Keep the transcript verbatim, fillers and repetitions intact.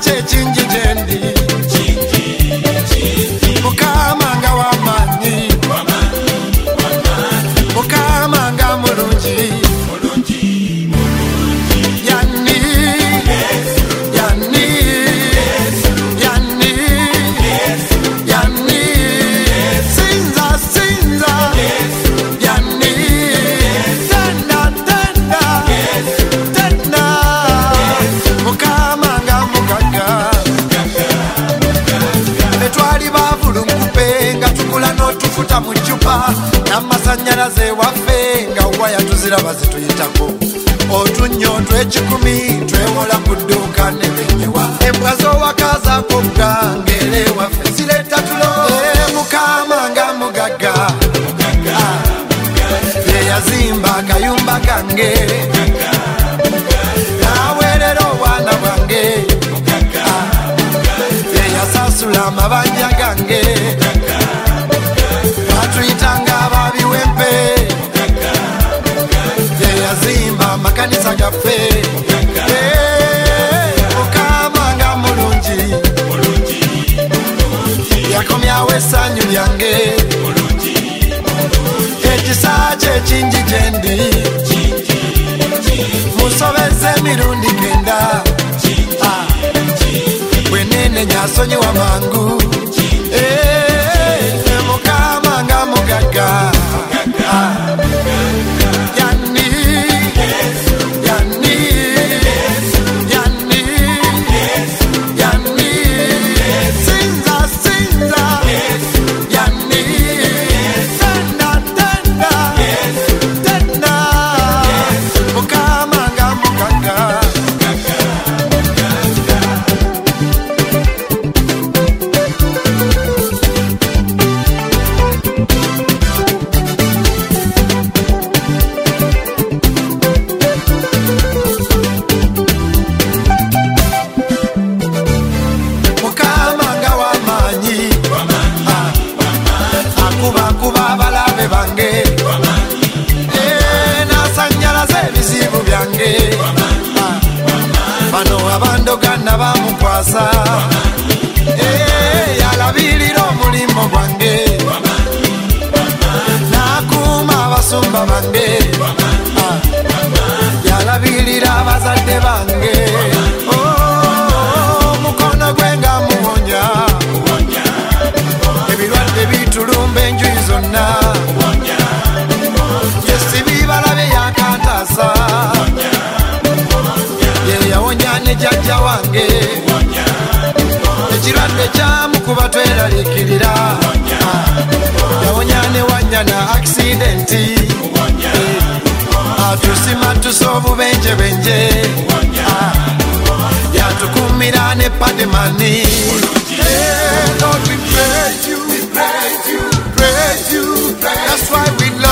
Ekisache chinji jendi Mukamanga wamanyi Mukamanga mulungi Yani Yani Yani Yani Sinza sinza Yani Tenda tenda Tenda Mukamanga mugaga Etwali bavulu nkupenga tukula notufuta mu chupa Namasanyalaze waffe nga waya tuziraba zituyitako Otunyo tw'ekikumi twewola ku dduuka ne benyewa Embwa z'owakazaako bwangere waffe zireta tulo Mukamanga mugaga Yeyazimba akayumba kange Naweerera obwana bwange Yeyasasula amabanja gange Batuyitanga ababi w'empe Yeyazimba amakanisa gaffe Mukamanga mulungi Yakomyawo essanyu lyange Ekisache ekingi gyendi Musobeze emirundi kenda Bwenene nyasonyiwa mangu Mukamanga mugaga Yani Yani Yani Yani Sinza sinza Yani Tenda tenda Tenda Mukamanga mugaga Mukamanga wamanyi Akuba kuba abalabe bange Nasanyalaze ebizibu byange Bano abandogana bamukwasa Yalabirira omulimo gwange Nakuuma abasumba bange Yalabirira abazadde bange Mukono gwe nga muwonya Ebirwadde bitulumba enjuyi zonna Yesi bibalabe yakantasa Ye yawonya ne jjajja wange Ekirwadde kyamukuba tweralikirira Yawonya ne wanyana aksidenti Atusima tusa obubenje benje Yatukumira ne pademani Lord, we praise you, we praise you, praise you. That's why we love